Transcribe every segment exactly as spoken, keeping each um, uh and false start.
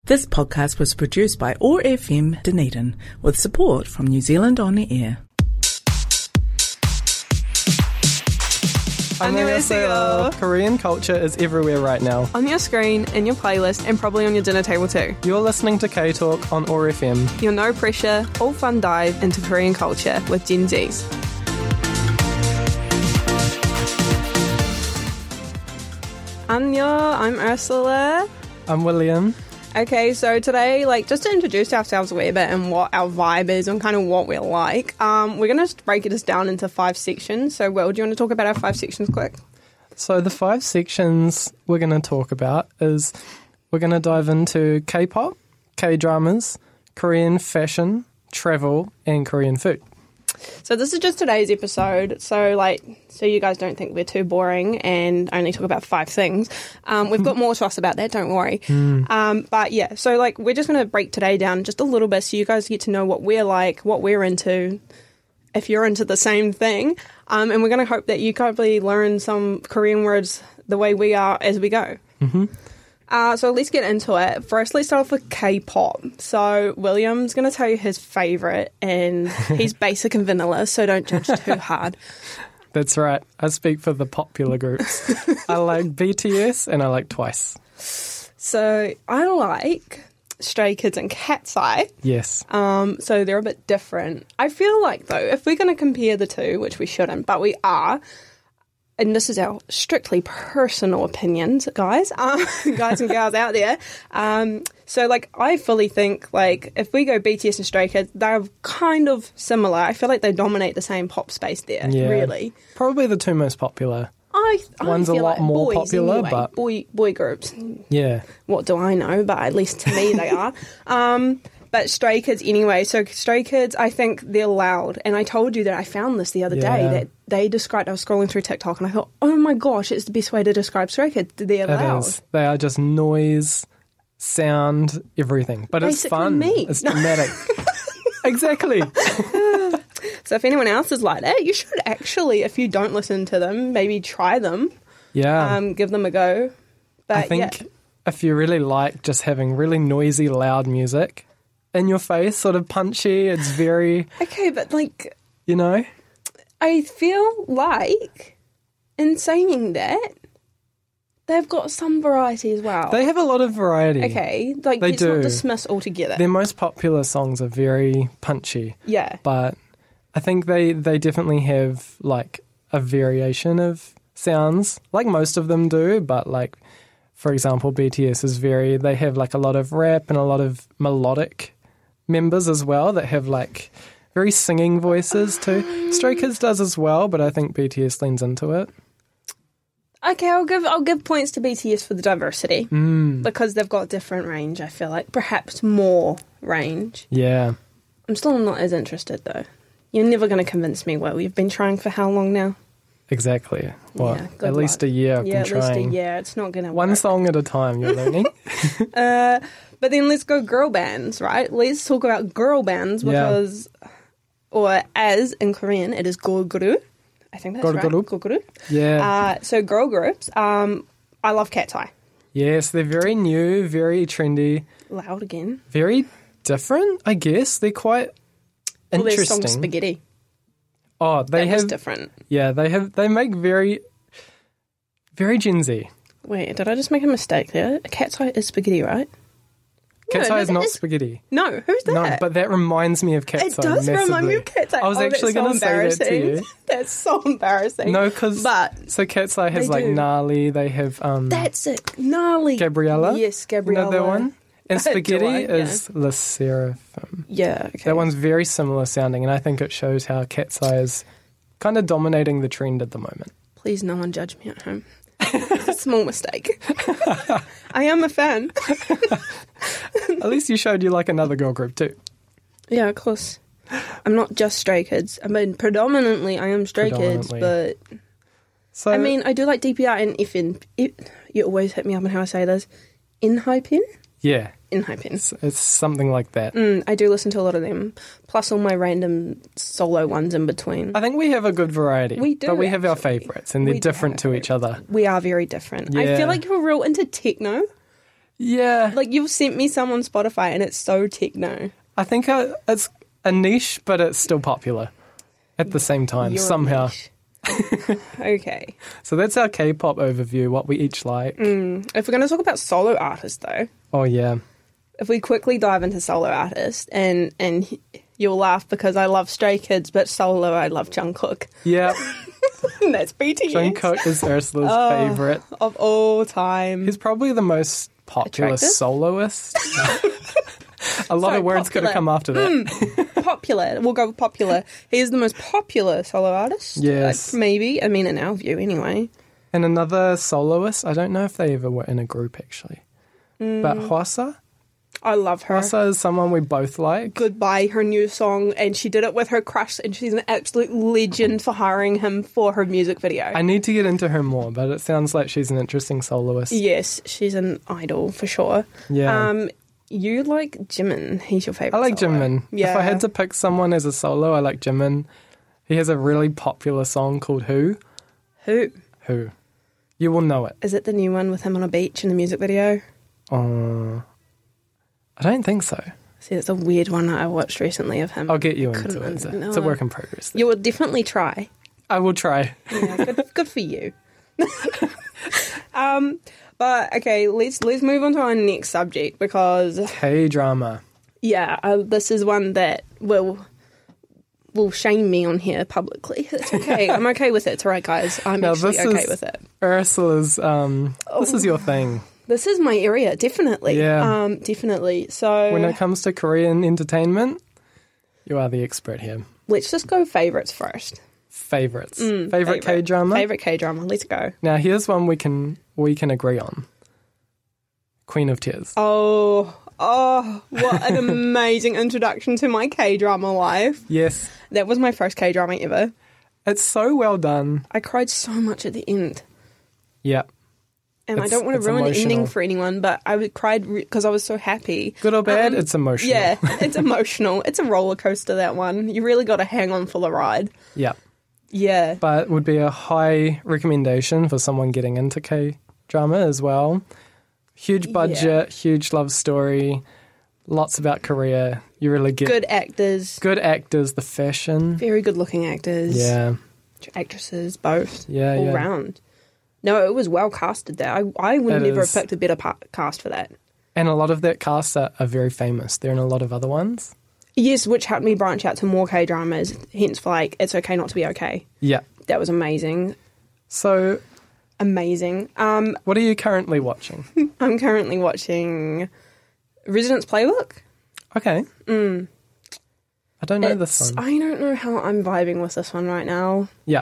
This podcast was produced by O A R F M Dunedin with support from New Zealand On the Air. 안녕하세요. Korean culture is everywhere right now. On your screen, in your playlist, and probably on your dinner table too. You're listening to K-Talk on O A R F M. Your no pressure, all fun dive into Korean culture with Gen Zs. Annyeong, I'm Ursula. I'm William. Okay, so today, like, just to introduce ourselves a wee bit and what our vibe is and kind of what we're like, um, we're going to break this down into five sections. So, Will, do you want to talk about our five sections quick? So the five sections we're going to talk about is we're going to dive into K-pop, K-dramas, Korean fashion, travel, and Korean food. So this is just today's episode, so like, so you guys don't think we're too boring and only talk about five things. Um, we've got more to us about that, don't worry. Mm. Um, but yeah, so like, we're just going to break today down just a little bit so you guys get to know what we're like, what we're into, if you're into the same thing. Um, and we're going to hope that you probably learn some Korean words the way we are as we go. Mm-hmm. Uh, so let's get into it. First, let's start off with K-pop. So William's going to tell you his favourite, and he's basic and vanilla, so don't judge too hard. That's right. I speak for the popular groups. I like B T S and I like Twice. So I like Stray Kids and Cat's Eye. Yes. Um, so they're a bit different. I feel like, though, if we're going to compare the two, which we shouldn't, but we are, and this is our strictly personal opinions, guys, um, guys and girls out there. Um, so, like, I fully think, like, if we go B T S and Stray Kids, they're kind of similar. I feel like they dominate the same pop space there, Yeah. really. Probably the two most popular. I, I One's a feel lot like more boys popular, anyway, but- boy boy groups. Yeah. What do I know? But at least to me, they are. Um, but Stray Kids anyway. So Stray Kids, I think they're loud. And I told you that I found this the other day, Yeah. that they described, I was scrolling through TikTok and I thought, oh my gosh, it's the best way to describe Stray Kids. They're It loud. is. They are just noise, sound, everything. But it's Basically fun. me. It's dramatic. Exactly. So if anyone else is like that, you should actually, if you don't listen to them, maybe try them. Yeah. Um, give them a go. But I think yeah. if you really like just having really noisy, loud music in your face, sort of punchy, it's very, Okay, but like, you know, I feel like, in saying that, they've got some variety as well. they have a lot of variety. Okay, like, They let's do. not dismiss altogether. Their most popular songs are very punchy, Yeah. but I think they, they definitely have like a variation of sounds, like most of them do, but like, for example, B T S is very, they have like a lot of rap and a lot of melodic members as well that have like very singing voices too. Stray Kids does as well, but I think B T S leans into it. Okay, I'll give I'll give points to B T S for the diversity Mm, because they've got different range. I feel like perhaps more range. yeah. I'm still not as interested though. You're never going to convince me. Well, you've been trying for how long now? Exactly. What? Yeah, good at least luck. a year I've yeah, been at trying. least a year. It's not going to One work. song at a time you're learning. Uh, but then let's go girl bands, right? Let's talk about girl bands Yeah. because, or as in Korean, it is gorguru. I think that's Gorguru. right. Gorguru. Yeah. Uh, so girl groups. Um, I love Cat's Eye. Yes, they're very new, very trendy, Loud again. very different, I guess. They're quite Well, their interesting. song Spaghetti. Oh, they That have was different. Yeah, they have they make very very Gen Z. Wait, did I just make a mistake there? Cat's Eye is Spaghetti, right? Cat's No, Eye is that not is- spaghetti. No, who's that? No, but that reminds me of Cat's it Eye does remind me massively. of Cat's Eye. I was Oh, actually going to say that to you. That's so embarrassing. No, because But so Cat's Eye has they like do. Gnarly, they have um that's it. Gnarly. Gabriella. Yes, You Gabriella. know that one? And Do Spaghetti I? is La Seraphim. Yeah, okay. That one's very similar sounding, and I think it shows how Cat's Eye is kind of dominating the trend at the moment. Please, no one judge me at home. It's a small mistake. I am a fan. At least you showed you like another girl group too. Yeah, of course. I'm not just Stray Kids. I mean, predominantly I am Stray Kids, Predominantly. but So I mean, I do like D P R and F N. It, you always hit me up on how I say this. Enhypen? yeah, Enhypen. it's, it's something like that. Mm, I do listen to a lot of them, plus all my random solo ones in between. I think we have a good variety. We do, But we have our actually. favourites, and they're We do different have to our each other. We are very different. I Yeah. feel like you're real into techno. Yeah. Like, you've sent me some on Spotify and it's so techno. I think uh, it's a niche, but it's still popular at the same time, You're a somehow. niche. Okay. So that's our K-pop overview, what we each like. Mm. If we're going to talk about solo artists, though, Oh, yeah. if we quickly dive into solo artists, and and you'll laugh because I love Stray Kids, but solo I love Jungkook. Yeah. And that's B T S. Jungkook is Ursula's Oh. favourite. Of all time. He's probably the most popular Attractive? soloist. A lot Sorry, of words could popular. have come after that. Popular. We'll go with popular. He is the most popular solo artist. Yes. Uh, maybe. I mean, in our view, anyway. And another soloist, I don't know if they ever were in a group, actually. Mm. But Hwasa? I love her. Hwasa is someone we both like. Goodbye, her new song, and she did it with her crush, and she's an absolute legend for hiring him for her music video. I need to get into her more, but it sounds like she's an interesting soloist. Yes, she's an idol for sure. Yeah. Um, you like Jimin. He's your favourite I like solo. Jimin. Yeah. If I had to pick someone as a solo, I like Jimin. He has a really popular song called Who. Who? Who. You will know it. Is it the new one with him on a beach in the music video? Uh, I don't think so. See, it's a weird one that I watched recently of him. I'll get you Couldn't into it. It's a, under- it's a no. work in progress. You will definitely try. I will try. Yeah, good, good for you. um, but okay, let's let's move on to our next subject because K-drama. yeah, uh, this is one that will will shame me on here publicly. It's okay. I'm okay with it. It's all right, guys. I'm Now, actually this okay is- with it. Ursula's, um, this is Oh. your thing. This is my area, definitely. Yeah. Um, definitely. So When it comes to Korean entertainment, you are the expert here. let's just go favourites first. Favorites. Mm, Favorite K-drama? Favourite K-drama. Let's go. Now, here's one we can we can agree on. Queen of Tears. Oh, oh, what an amazing introduction to my K-drama life. Yes. That was my first K-drama ever. It's so well done. I cried so much at the end. Yeah. And I It's- don't want it's to ruin the ending emotional. for anyone, but I would- cried because I was so happy. Good or bad, Um, it's emotional. Yeah, it's emotional. It's a roller coaster, that one. You really got to hang on for the ride. Yeah. Yeah. But would be a high recommendation for someone getting into K-drama as well. Huge budget, huge love story, lots about Korea. You really get Good actors. good actors, the fashion. Very good looking actors. Yeah. Actresses, both. Yeah, all yeah. round. No, it was well casted there. I, I would It never is. have picked a better pa- cast for that. And a lot of that cast are, are very famous. They're in a lot of other ones. Yes, which helped me branch out to more K-dramas, hence like, It's Okay Not to Be Okay. Yeah. That was amazing. So, Amazing. Um, what are you currently watching? I'm currently watching Residence Playbook. Okay. Mm. I don't know It's- this one. I don't know how I'm vibing with this one right now. Yeah.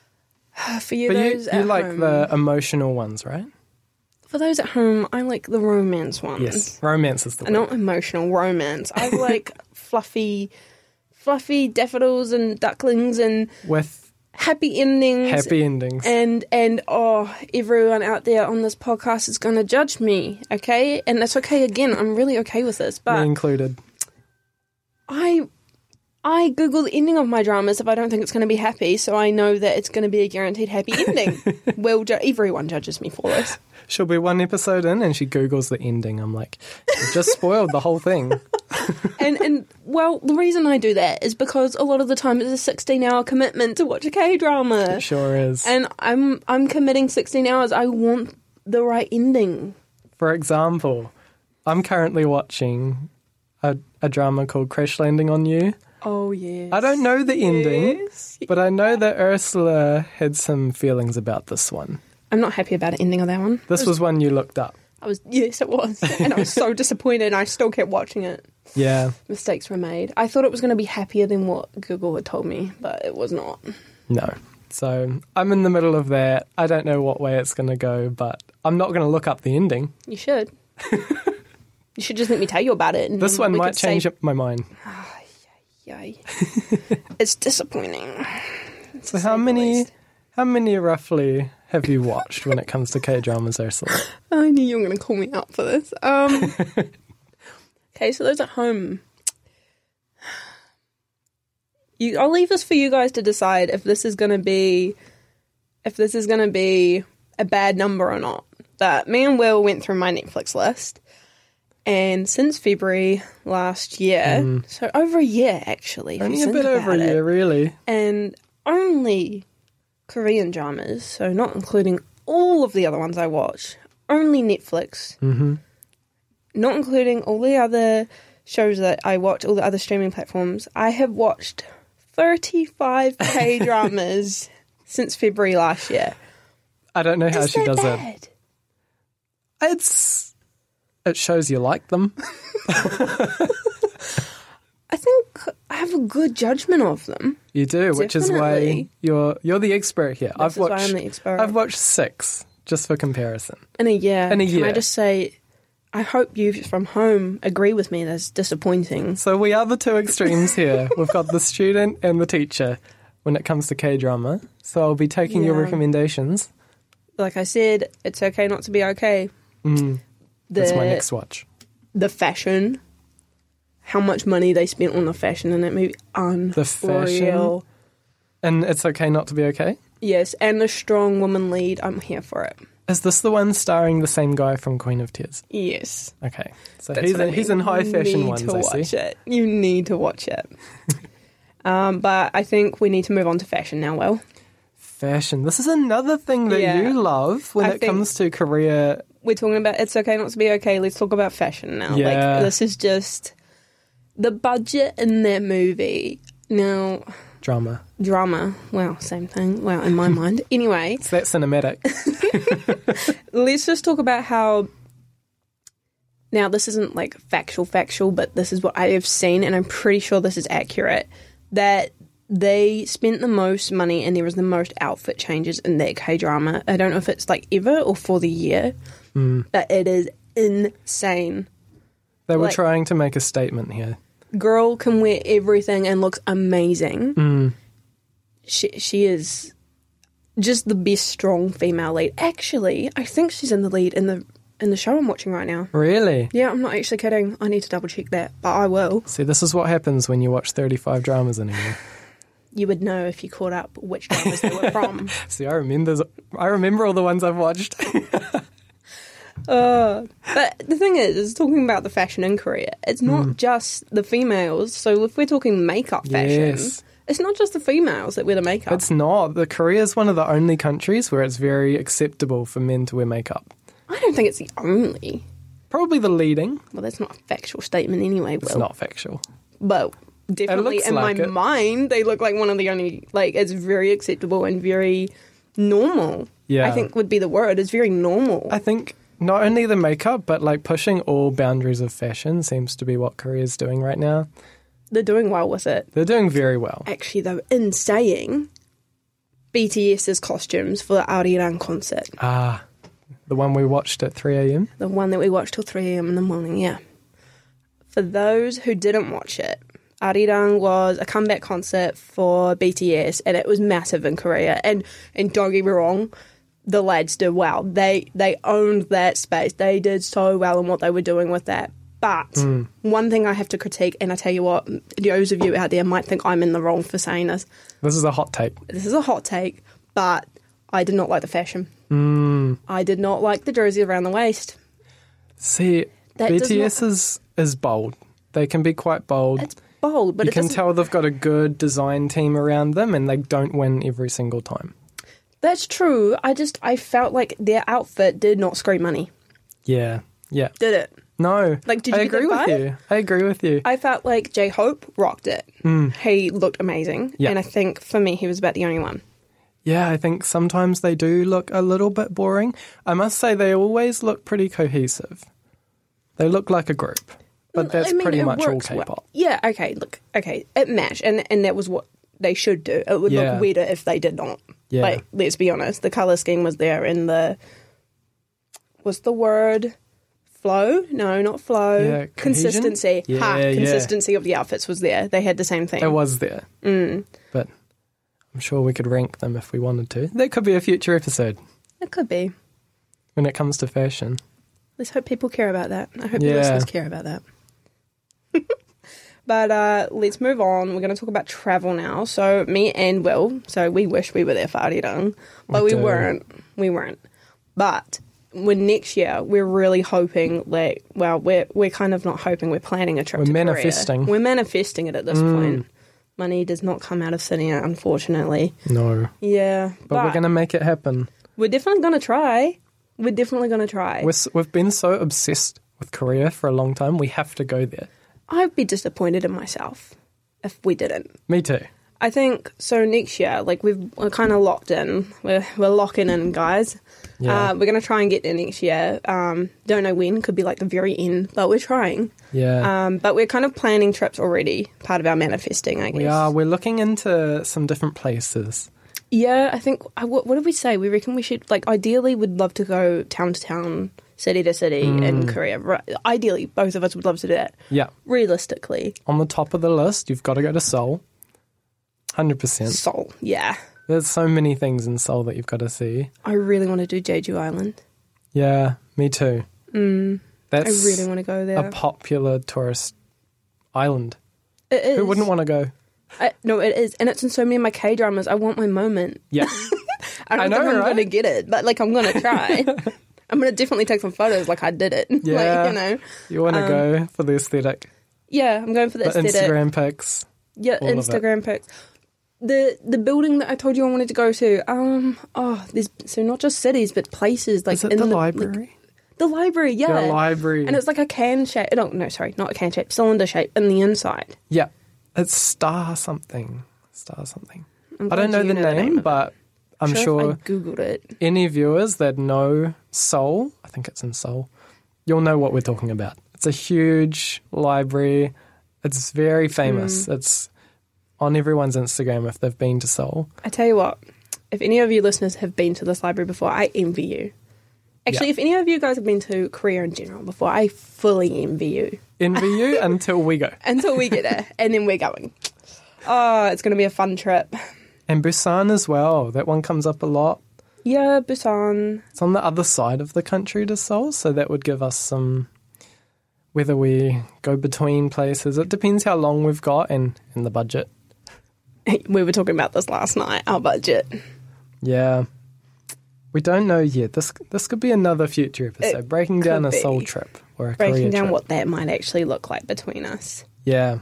For you, But you, those you at like home, the emotional ones, right? For those at home, I like the romance ones. Yes. Romance is the And word. not emotional, romance. I like fluffy, fluffy daffodils and ducklings and With happy endings. happy endings. And and oh, everyone out there on this podcast is going to judge me, okay? And that's okay. Again, I'm really okay with this, Me but included. I I Google the ending of my dramas if I don't think it's going to be happy, so I know that it's going to be a guaranteed happy ending. Well, ju- everyone judges me for this. She'll be one episode in and she Googles the ending. I'm like, you just spoiled the whole thing. And and well, the reason I do that is because a lot of the time it's a sixteen hour commitment to watch a K drama. It sure is. And I'm I'm committing sixteen hours. I want the right ending. For example, I'm currently watching a, a drama called Crash Landing on You. Oh yes. I don't know the ending, Yes. but I know that Ursula had some feelings about this one. I'm not happy about the ending of that one. This was one you looked up. I was yes, it was, and I was so disappointed. And I still kept watching it. Yeah. Mistakes were made. I thought it was going to be happier than what Google had told me, but it was not. No. So I'm in the middle of that. I don't know what way it's going to go, but I'm not going to look up the ending. You should. You should just let me tell you about it. And This then one we might could say- change up my mind. Yay. It's disappointing. So how many, how many roughly have you watched when it comes to K-dramas, Ursula? I knew you were going to call me out for this. Um, okay, so those at home. You, I'll leave this for you guys to decide if this is going to be, if this is going to be a bad number or not. But me and Will went through my Netflix list, and since February last year, mm. so over a year actually. Only a bit over a year, it, really. And only Korean dramas, so not including all of the other ones I watch, only Netflix, mm-hmm. not including all the other shows that I watch, all the other streaming platforms. I have watched thirty-five K-dramas since February last year. I don't know how Is she that does bad? it. It's it shows you like them. I think I have a good judgment of them. You do, Definitely. Which is why you're you're the expert here. This I've is watched why I'm the expert. I've watched six just for comparison. In a year. In a Can year. I just say, I hope you from home agree with me that's disappointing. So we are the two extremes here. We've got the student and the teacher when it comes to K-drama. So I'll be taking Yeah. your recommendations. Like I said, it's okay not to be okay. Mm, The, that's my next watch. The fashion, how much money they spent on the fashion in that movie, unreal. The fashion? And it's okay not to be okay? Yes, and the strong woman lead, I'm here for it. Is this the one starring the same guy from Queen of Tears? Yes. Okay. So That's he's what I in, he's mean. in high You fashion need ones, to I watch see. it. You need to watch it. um, but I think we need to move on to fashion now, Will. Fashion. This is another thing that Yeah. you love when I it think- comes to Korea. We're talking about it's okay not to be okay. Let's talk about fashion now. Yeah. Like, this is just the budget in that movie. Now, Drama. drama. Well, same thing. Well, in my mind. Anyway, It's that cinematic. let's just talk about how. Now, this isn't like factual, factual, but this is what I have seen, and I'm pretty sure this is accurate. That they spent the most money and there was the most outfit changes in that K-drama. I don't know if it's like ever or for the year, Mm. but it is insane. They were Like- trying to make a statement here. Girl can wear everything and looks amazing. Mm. She she is just the best strong female lead. Actually, I think she's in the lead in the in the show I'm watching right now. Really? Yeah, I'm not actually kidding. I need to double check that, but I will. See, this is what happens when you watch thirty-five dramas in a year. You would know if you caught up which dramas they were from. See, I remember, I remember all the ones I've watched. Uh, but the thing is, is talking about the fashion in Korea, it's not Mm. just the females. So if we're talking makeup fashion, Yes. it's not just the females that wear the makeup. It's not. The Korea is one of the only countries where it's very acceptable for men to wear makeup. I don't think it's the only. Probably the leading. Well, that's not a factual statement anyway, It's Will. not factual. But definitely looks in like my it. mind, they look like one of the only, like, it's very acceptable and very normal. Yeah. I think would be the word. It's very normal. I think not only the makeup, but like pushing all boundaries of fashion seems to be what Korea's doing right now. They're doing well with it. They're doing very well. Actually, though, in saying BTS's costumes for the Arirang concert, Ah, the one we watched at three a.m. the one that we watched till three a.m. in the morning, yeah. For those who didn't watch it, Arirang was a comeback concert for B T S, and it was massive in Korea. And and don't get me wrong, the lads did well. They they owned that space. They did so well in what they were doing with that. But Mm. one thing I have to critique, and I tell you what, those of you out there might think I'm in the wrong for saying this. This is a hot take. This is a hot take, but I did not like the fashion. Mm. I did not like the jersey around the waist. See, That does B T S not- is, is bold. They can be quite bold. It's bold, but you it can doesn't. tell they've got a good design team around them and they don't win every single time. That's true. I just I felt like their outfit did not scream money. Yeah, yeah. Did it? No, Like, did I you get agree that with vibe? you. I agree with you. I felt like J Hope rocked it. Mm. He looked amazing, Yeah. and I think for me he was about the only one. Yeah, I think sometimes they do look a little bit boring. I must say they always look pretty cohesive. They look like a group, but that's I mean, pretty it much all works well. K-pop. Yeah. Okay. Look. Okay. It matched, and and that was what they should do. It would Yeah. look weirder if they did not. Yeah. Like, let's be honest. The color scheme was there, and the what's the word? Flow? No, not flow. Yeah, cohesion? Consistency. Yeah, ha, yeah. Consistency of the outfits was there. They had the same thing. It was there, Mm. but I'm sure we could rank them if we wanted to. That could be a future episode It could be. when it comes to fashion. Let's hope people care about that. I hope Yeah. the listeners care about that. But uh, let's move on. We're going to talk about travel now. So me and Will, so we wish we were there for Arirang, but We we do. weren't. We weren't. But when next year we're really hoping, like, well, we're we're kind of not hoping, we're planning a trip We're to manifesting. Korea. We're manifesting it at this Mm. point. Money does not come out of thin air, unfortunately. No. Yeah. But, we're going to make it happen. We're definitely going to try. We're definitely going to try. We're, s- we've been so obsessed with Korea for a long time. We have to go there. I'd be disappointed in myself if we didn't. Me too. I think, so next year, like, we've, we're kind of locked in. We're, we're locking in, guys. Yeah. Uh, we're going to try and get there next year. Um, don't know when. Could be, like, the very end. But we're trying. Yeah. Um, but we're kind of planning trips already. Part of our manifesting, I guess. we are. We're looking into some different places. Yeah, I think, uh, what, what did we say? We reckon we should, like, ideally we'd love to go town to town, city to city Mm. in Korea. Right. Ideally, both of us would love to do that. Yeah. Realistically. On the top of the list, you've got to go to Seoul. one hundred percent. Seoul, yeah. There's so many things in Seoul that you've got to see. I really want to do Jeju Island. Yeah, me too. Mm, That's I really want to go there. a popular tourist island. It is. Who wouldn't want to go? I, no, it is. And it's in so many of my K-dramas. I want my moment. Yeah. I don't I know, think I'm right? going to get it, but, like, I'm going to try. I'm going to definitely take some photos like I did it. Yeah. Like, you know. You want to Um, go for the aesthetic. Yeah, I'm going for the, The aesthetic. Instagram pics. Yeah, all of it. Instagram pics. The the building that I told you I wanted to go to, um, oh, there's so not just cities but places like Is it in the like, library? the library, yeah, The library. and it's like a can shape. No, no, sorry, not a can shape, cylinder shape in the inside. Yeah. It's Star something. Star something. I'm I don't know glad the you name, of it. but I'm Sure, sure if I googled it. any viewers that know Seoul, I think it's in Seoul, you'll know what we're talking about. It's a huge library. It's very famous. Mm. It's on everyone's Instagram if they've been to Seoul. I tell you what, if any of you listeners have been to this library before, I envy you. Actually, Yeah. if any of you guys have been to Korea in general before, I fully envy you. Envy you until we go. Until we get there, and then we're going. Oh, it's going to be a fun trip. And Busan as well. That one comes up a lot. Yeah, Busan. It's on the other side of the country to Seoul, so that would give us some... Whether we go between places, it depends how long we've got and, and the budget. We were talking about this last night, our budget. Yeah. We don't know yet. This this could be another future episode. It breaking down a could Seoul be. trip or a Breaking Korea down trip. what that might actually look like between us. Yeah.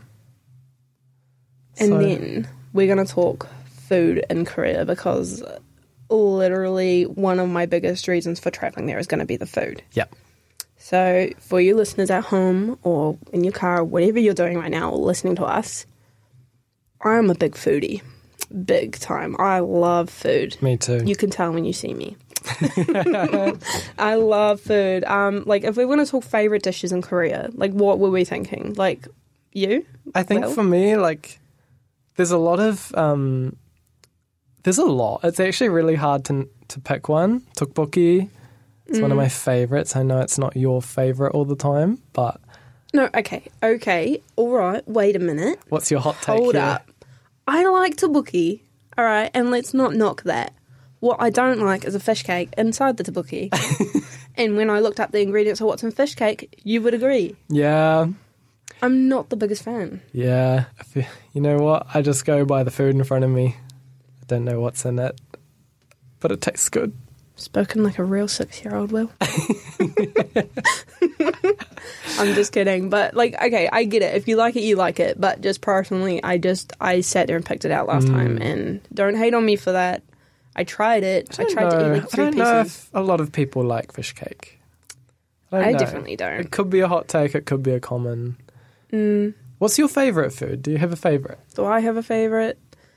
And So- then we're going to talk food in Korea because literally one of my biggest reasons for traveling there is going to be the food. Yeah. So for you listeners at home or in your car, whatever you're doing right now, listening to us, I'm a big foodie. Big time. I love food. Me too. You can tell when you see me. I love food. Um, like, if we want to talk favourite dishes in Korea, like, what were we thinking? Like, you? I think Well- for me, like, there's a lot of, um, there's a lot. It's actually really hard to to pick one. Tteokbokki, it's one of Mm. my favourites. I know it's not your favourite all the time, but No, okay. Okay. All right. Wait a minute. what's your hot take Hold here? up. I like tteokbokki. All right. And let's not knock that. What I don't like is a fish cake inside the tteokbokki. And when I looked up the ingredients of what's in fish cake, you would agree. Yeah, I'm not the biggest fan. yeah. If you, you know what? I just go by the food in front of me. I don't know what's in it, but it tastes good. Spoken like a real six-year-old, Will. I'm just kidding. But, like, okay, I get it. If you like it, you like it. But just personally, I just, I sat there and picked it out last Mm. time. And don't hate on me for that. I tried it. I, don't tried to know. eat like three I don't know pieces. if a lot of people like fish cake. I, don't I know. definitely don't. It could be a hot take. It could be a common. Mm. What's your favourite food? Do you have a favourite? Do I have a favourite?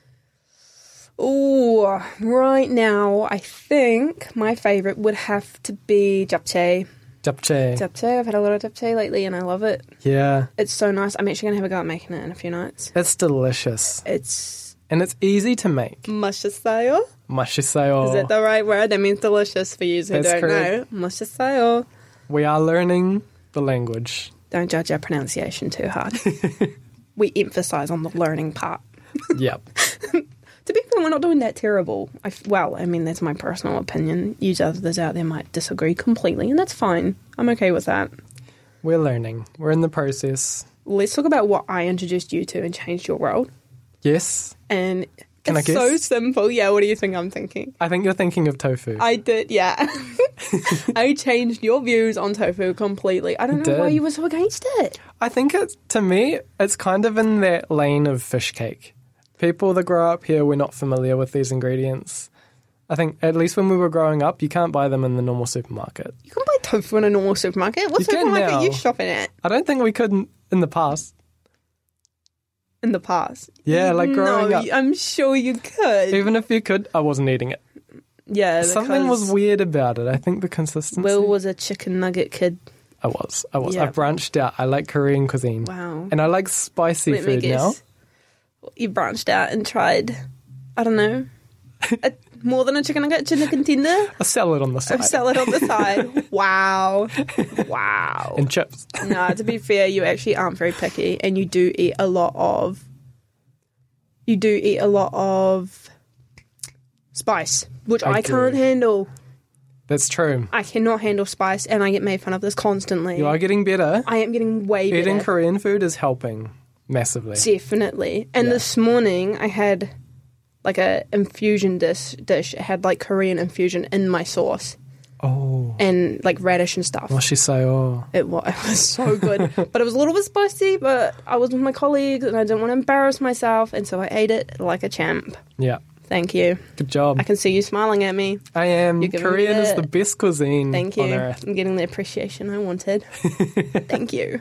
Oh, right now, I think my favourite would have to be japchae. Japchae. Japchae, I've had a lot of japchae lately and I love it. Yeah, It's so nice. I'm actually going to have a go at making it in a few nights. it's delicious. It's And it's easy to make. mashisayo. Mashisayo. Is that the right word? That means delicious for you who That's don't correct. know. Mashisayo. We are learning the language. Don't judge our pronunciation too hard. We emphasise on the learning part. Yep. To be fair, we're not doing that terrible. I f well, I mean, that's my personal opinion. You others out there might disagree completely, and that's fine. I'm okay with that. We're learning. We're in the process. Let's talk about what I introduced you to and changed your world. Yes. And Can it's I guess? so simple. Yeah, what do you think I'm thinking? I think you're thinking of tofu. I did, yeah. I changed your views on tofu completely. I don't know Did. why you were so against it. I think it's, to me, it's kind of in that lane of fish cake. People that grow up here, we're not familiar with these ingredients. I think, at least when we were growing up, you can't buy them in the normal supermarket. You can buy tofu in a normal supermarket. What You can supermarket now. are you shopping at I don't think we could in, in the past. in the past? Yeah, like growing no, up. I'm sure you could. Even if you could, I wasn't eating it. Yeah, Something was because weird about it. I think the consistency. Will was a chicken nugget kid. I was. I was. Yeah. I branched out. I like Korean cuisine. Wow. And I like spicy Let me food now. guess. You branched out and tried, I don't know, a, more than a chicken nugget, chicken tender? A salad on the A side. salad on the side. Wow. Wow. And chips. No, to be fair, you actually aren't very picky, and you do eat a lot of. You do eat a lot of spice, which I I, do. can't handle. That's true. I cannot handle spice, and I get made fun of this constantly. You are getting better. I am getting way better. Eating Korean food is helping massively. Definitely. And Yeah. this morning, I had like a infusion dish. Dish. It had like Korean infusion in my sauce Oh. and like radish and stuff. What she say? Oh. It was, it was so good, but it was a little bit spicy. But I was with my colleagues, and I didn't want to embarrass myself, and so I ate it like a champ. Yeah. Thank you. Good job. I can see you smiling at me. I am. You're giving me Korean is the- the best cuisine Thank you. on earth. I'm getting the appreciation I wanted. Thank you.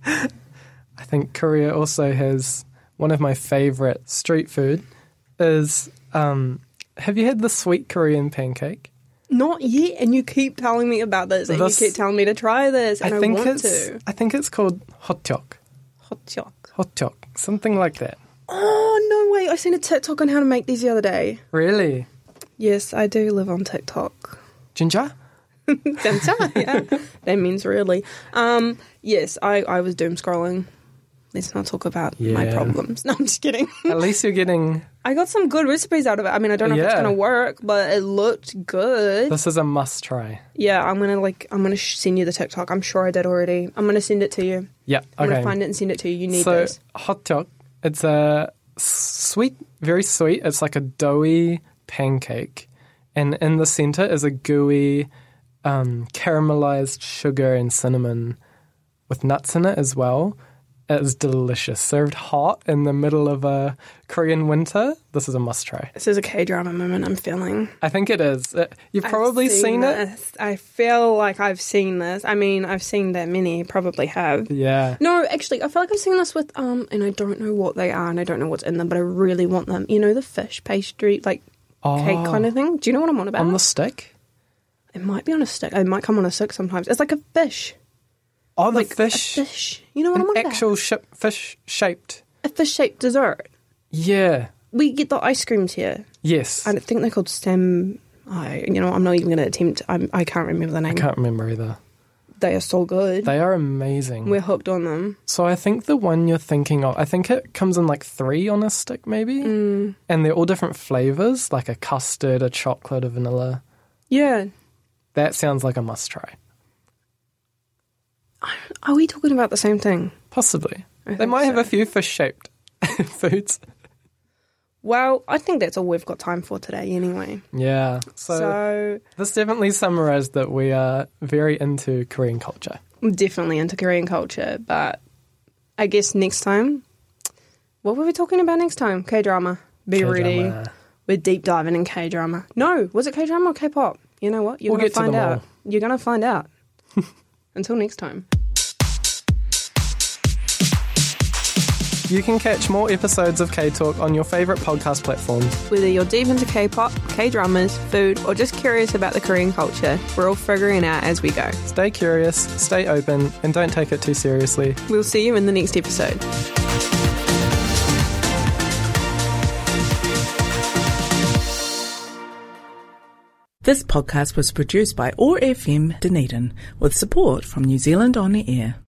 I think Korea also has one of my favourite street food is, um, have you had the sweet Korean pancake? Not yet, and you keep telling me about this, and This- you keep telling me to try this, and I, I think want it's to. I think it's called hotteok. Hotteok. Hotteok. Something like that. Oh, no way. I seen a TikTok on how to make these the other day. Really? Yes, I do live on TikTok. Ginger? Ginger, yeah. That means really. Um, yes, I, I was doom scrolling. Let's not talk about my Yeah. problems. No, I'm just kidding. At least you're getting... I got some good recipes out of it. I mean, I don't know if it's Yeah. going to work, but it looked good. This is a must try. Yeah, I'm going to like, I'm going to sh- send you the TikTok. I'm sure I did already. I'm going to send it to you. Yeah, I'm okay. going to find it and send it to you. You need so, this. hotteok, it's a sweet, very sweet. It's like a doughy pancake. And in the center is a gooey um, caramelized sugar and cinnamon with nuts in it as well. It is delicious. Served hot in the middle of a Korean winter. This is a must try. This is a K-drama moment I'm feeling. I think it is. It, you've probably I've seen, it. this. I feel like I've seen this. I mean, I've seen that many. Probably have. Yeah. No, actually, I feel like I've seen this with um, and I don't know what they are, and I don't know what's in them, but I really want them. You know, the fish pastry, like Oh, cake kind of thing. Do you know what I'm on about? on the stick? It might be on a stick. It might come on a stick sometimes. It's like a fish, Oh, the like fish. a fish. You know what I'm An on actual about? ship, fish shaped. A fish-shaped dessert. Yeah. We get the ice creams here. Yes. I think they're called stem. I, you know, I'm not even going to attempt. I'm, I can't remember the name. I can't remember either. They are so good. They are amazing. We're hooked on them. So I think the one you're thinking of, I think it comes in like three on a stick maybe. Mm. And they're all different flavors, like a custard, a chocolate, a vanilla. Yeah. That sounds like a must try. Are we talking about the same thing? Possibly. I They think might have so. a few fish shaped foods. Well, I think that's all we've got time for today anyway. Yeah. So, So, this definitely summarized that we are very into Korean culture. I'm definitely into Korean culture, but I guess next time, what were we talking about next time? K-drama. Be ready. K-drama. We're deep diving in K-drama. No, was it K-drama or K-pop? You know what? You're We'll going get to to find them out. all. You're going to find out. Until next time. You can catch more episodes of K-Talk on your favourite podcast platforms. Whether you're deep into K-pop, K-dramas, food, or just curious about the Korean culture, we're all figuring it out as we go. Stay curious, stay open, and don't take it too seriously. We'll see you in the next episode. This podcast was produced by O A R F M Dunedin with support from New Zealand On the Air.